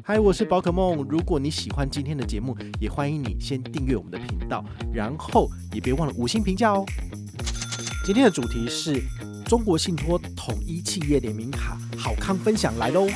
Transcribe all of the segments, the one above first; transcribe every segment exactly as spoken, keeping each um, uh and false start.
嗨，我是宝可梦。如果你喜欢今天的节目，也欢迎你先订阅我们的频道，然后也别忘了五星评价哦。今天的主题是中国信托统一企业联名卡好康分享来喽。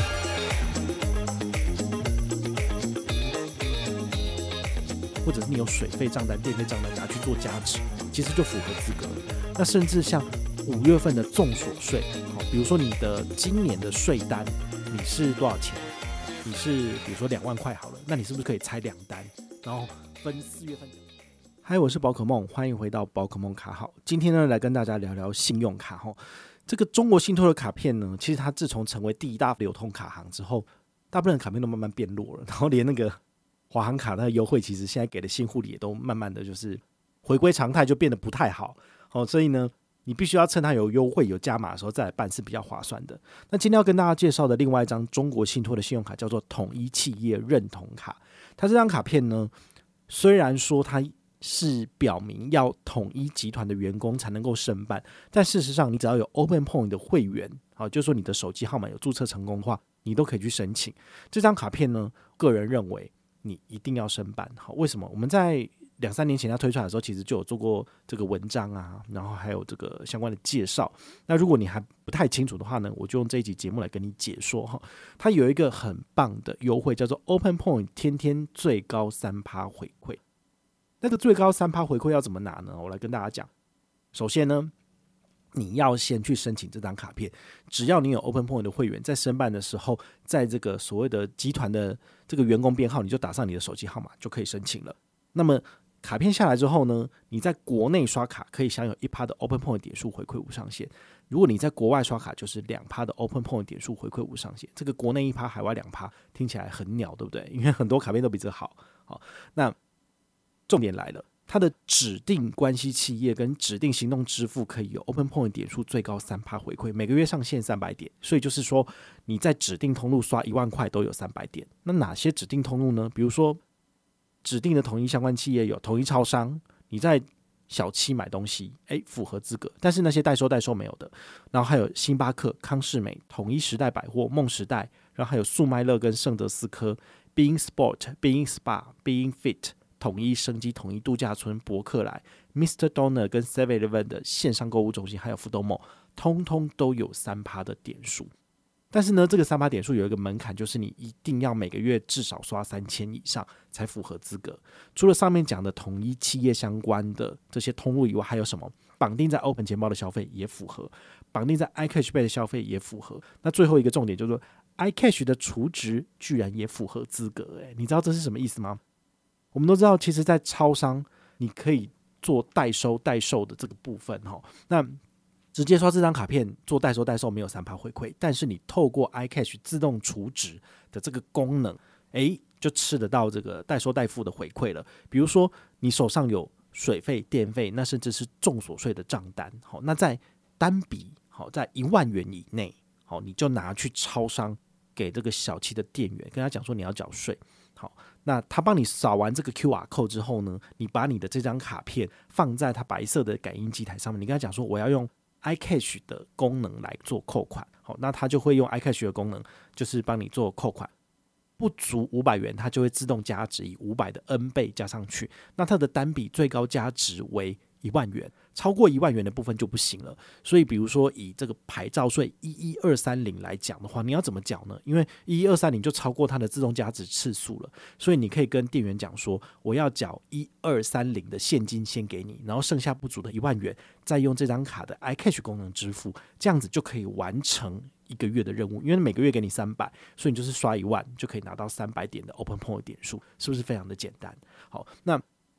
或者是你有水费账单、电费账单拿去做加值，其实就符合资格了。那甚至像五月份的综所税，比如说你的今年的税单你是多少钱？你是比如说两万块好了，那你是不是可以拆两单，然后分四月份？嗨，我是宝可梦，欢迎回到宝可梦卡好。今天呢，来跟大家聊聊信用卡哈。这个中国信托的卡片呢，其实它自从成为第一大流通卡行之后，大部分的卡片都慢慢变弱了，然后连那个华航卡的优惠，其实现在给的新户里也都慢慢的就是回归常态，就变得不太好。哦，所以呢，你必须要趁它有优惠、有加码的时候再来办是比较划算的。那今天要跟大家介绍的另外一张中国信托的信用卡叫做统一企业认同卡。它这张卡片呢，虽然说它是表明要统一集团的员工才能够申办，但事实上你只要有 Open Point 的会员，好，就是说你的手机号码有注册成功的话，你都可以去申请这张卡片呢。个人认为你一定要申办。好，为什么？我们在两三年前它推出来的时候，其实就有做过这个文章啊，然后还有这个相关的介绍。那如果你还不太清楚的话呢，我就用这一集节目来跟你解说哈。它有一个很棒的优惠，叫做 Open Point 天天最高 百分之三 回馈。那个最高 百分之三 回馈要怎么拿呢？我来跟大家讲。首先呢，你要先去申请这张卡片，只要你有 Open Point 的会员，在申办的时候，在这个所谓的集团的这个员工编号，你就打上你的手机号码就可以申请了。那么卡片下来之后呢，你在国内刷卡可以享有 百分之一 的 Open Point 点数回馈无上限。如果你在国外刷卡，就是 百分之二 的 Open Point 点数回馈无上限。这个国内 百分之一， 海外 百分之二， 听起来很鸟，对不对？因为很多卡片都比这好。好，那重点来了，它的指定关系企业跟指定行动支付可以有 Open Point 点数最高 百分之三 回馈，每个月上限三百点，所以就是说你在指定通路刷一万块都有三百点。那哪些指定通路呢？比如说指定的统一相关企业有统一超商，你在小七买东西，哎，符合资格，但是那些代收代收没有的。然后还有星巴克、康士美、统一时代百货、梦时代，然后还有速卖乐跟圣德斯科、Being Sport、Being Spa、Being Fit、统一生机、统一度假村、伯克莱、Mister Donut 跟 seven eleven 的线上购物中心，还有 Foodomo， 通通都有 百分之三 的点数。但是呢，这个 百分之三 点数有一个门槛，就是你一定要每个月至少刷三千以上才符合资格。除了上面讲的统一企业相关的这些通路以外，还有什么？绑定在 Open 钱包的消费也符合，绑定在 iCash Pay 的消费也符合。那最后一个重点就是说 iCash 的储值居然也符合资格。欸，你知道这是什么意思吗？我们都知道，其实在超商你可以做代收代售的这个部分，那直接刷这张卡片做代收代售没有 百分之三 回馈，但是你透过 iCash 自动储值的这个功能，诶，就吃得到这个代收代付的回馈了。比如说你手上有水费、电费，那甚至是综所税的账单，那在单笔在一万元以内，你就拿去超商给这个小七的店员，跟他讲说你要缴税。好，那他帮你扫完这个 Q R code 之后呢，你把你的这张卡片放在他白色的感应机台上面，你跟他讲说我要用 iCash 的功能来做扣款。好，那他就会用 iCash 的功能，就是帮你做扣款，不足五百元，它就会自动加值，以五百的 N 倍加上去。那它的单笔最高加值为一万元，超过一万元的部分就不行了。所以比如说以这个牌照税一一二三零来讲的话，你要怎么缴呢？因为一一二三零就超过它的自动加值次数了，所以你可以跟店员讲说我要缴一二三零的现金先给你，然后剩下不足的一万元再用这张卡的 iCash 功能支付，这样子就可以完成一个月的任务。因为每个月给你三百，所以你就是刷一万就可以拿到三百点的 Open Point 点数，是不是非常的简单？好，那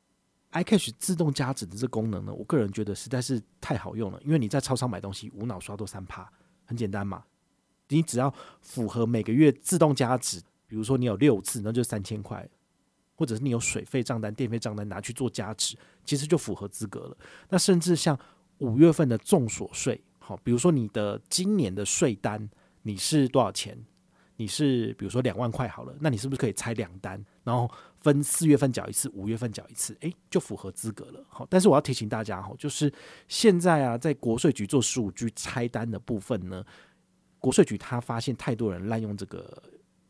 iCash 自动加值的这功能呢，我个人觉得实在是太好用了，因为你在超商买东西无脑刷都 百分之三， 很简单嘛。你只要符合每个月自动加值，比如说你有六次，那就三千块，或者是你有水费账单、电费账单拿去做加值，其实就符合资格了。那甚至像五月份的综所税，好，比如说你的今年的税单你是多少钱？你是比如说两万块好了，那你是不是可以拆两单，然后分四月份缴一次，五月份缴一次，哎，就符合资格了。好，但是我要提醒大家，就是现在啊，在国税局做十五 G 拆单的部分呢，国税局他发现太多人滥用这个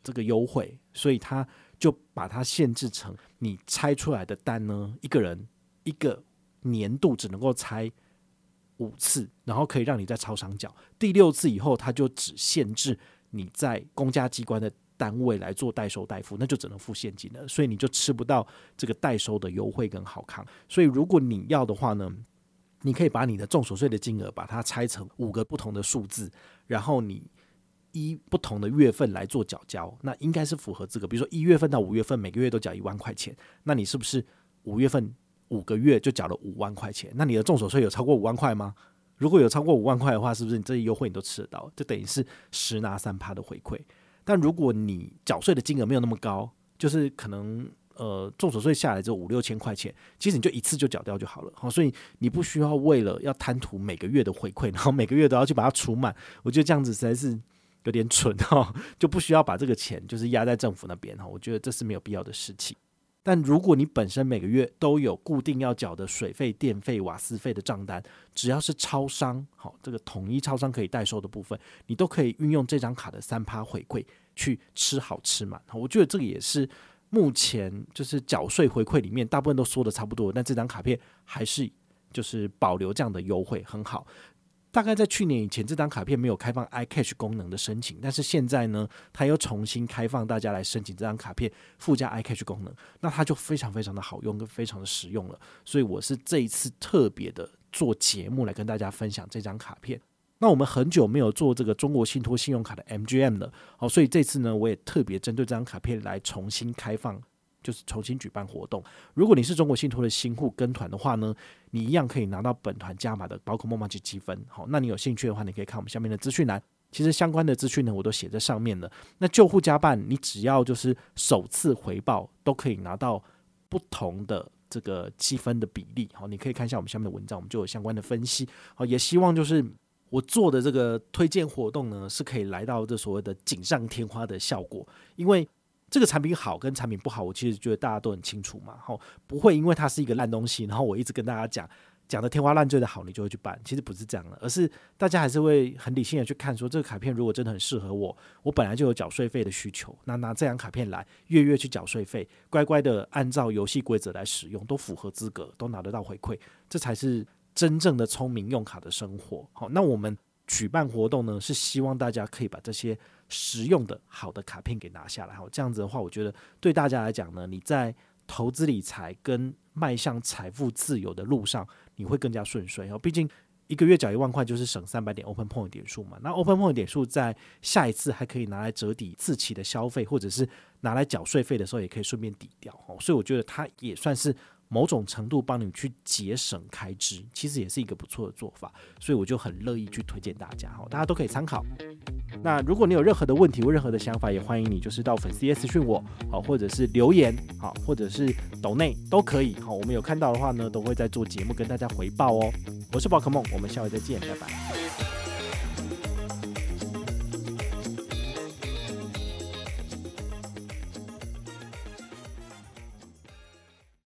这个优惠，所以他就把它限制成你拆出来的单呢，一个人一个年度只能够拆五次，然后可以让你在超商缴。第六次以后，他就只限制你在公家机关的单位来做代收代付，那就只能付现金了，所以你就吃不到这个代收的优惠跟好康。所以如果你要的话呢，你可以把你的重所税的金额把它拆成五个不同的数字，然后你依不同的月份来做缴交，那应该是符合资格。比如说一月份到五月份每个月都缴一万块钱，那你是不是五月份五个月就缴了五万块钱？那你的重所税有超过五万块吗？如果有超过五万块的话，是不是你这些优惠你都吃得到？就等于是十拿三趴的回馈。但如果你缴税的金额没有那么高，就是可能呃重所税下来只有五六千块钱，其实你就一次就缴掉就好了。好，所以你不需要为了要贪图每个月的回馈，然后每个月都要去把它除满。我觉得这样子实在是有点蠢哈，就不需要把这个钱就是压在政府那边哈。我觉得这是没有必要的事情。但如果你本身每个月都有固定要缴的水费、电费、瓦斯费的账单，只要是超商，好，这个统一超商可以代收的部分，你都可以运用这张卡的三趴回馈去吃好吃满。我觉得这个也是目前就是缴税回馈里面大部分都说的差不多，但这张卡片还是就是保留这样的优惠，很好。大概在去年以前，这张卡片没有开放 iCash 功能的申请，但是现在呢，它又重新开放大家来申请这张卡片附加 iCash 功能，那它就非常非常的好用跟非常的实用了。所以我是这一次特别的做节目来跟大家分享这张卡片。那我们很久没有做这个中国信托信用卡的 M G M 了，好，所以这次呢，我也特别针对这张卡片来重新开放。就是重新举办活动，如果你是中国信托的新户跟团的话呢，你一样可以拿到本团加码的宝可梦麻吉积分。好，那你有兴趣的话，你可以看我们下面的资讯栏，其实相关的资讯呢我都写在上面了。那旧户加办，你只要就是首次回报都可以拿到不同的这个积分的比例。好，你可以看一下我们下面的文章，我们就有相关的分析。好，也希望就是我做的这个推荐活动呢，是可以来到这所谓的锦上添花的效果，因为这个产品好跟产品不好，我其实觉得大家都很清楚嘛，不会因为它是一个烂东西，然后我一直跟大家讲讲的天花乱坠的好，你就会去办，其实不是这样的，而是大家还是会很理性的去看说，这个卡片如果真的很适合我，我本来就有缴税费的需求，那拿这张卡片来月月去缴税费，乖乖的按照游戏规则来使用，都符合资格，都拿得到回馈，这才是真正的聪明用卡的生活。好，那我们举办活动呢，是希望大家可以把这些实用的好的卡片给拿下来。好，这样子的话，我觉得对大家来讲呢，你在投资理财跟迈向财富自由的路上，你会更加顺遂。毕竟一个月缴一万块就是省三百点 Open Point 点数嘛，那 Open Point 点数在下一次还可以拿来折抵自期的消费，或者是拿来缴税费的时候也可以顺便抵掉。所以我觉得它也算是某种程度帮你去节省开支，其实也是一个不错的做法，所以我就很乐意去推荐大家，大家都可以参考。那如果你有任何的问题或任何的想法，也欢迎你就是到粉丝页私讯我，或者是留言，或者是抖内都可以，我们有看到的话呢，都会在做节目跟大家回报哦。我是宝可梦，我们下回再见，拜拜。